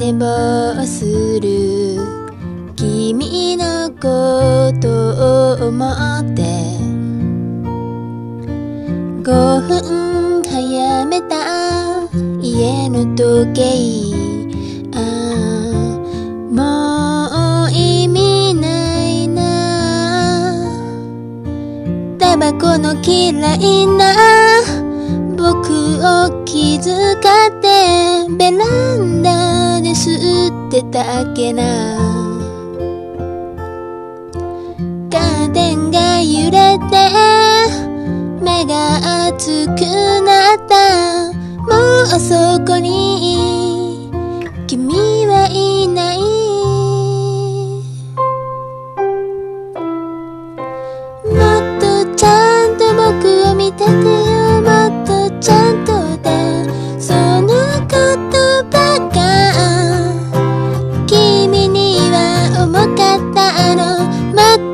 寝坊する君のことを思って5分早めた家の時計、もう意味ないな。タバコの嫌いな僕を気遣ってベランダで吸ってたっけな。カーテンが揺れて目が熱くなった。もうそこに君はいない。もっとちゃんと僕を見ててよ。もっとちゃんとでその言葉が君には重かったの。もっと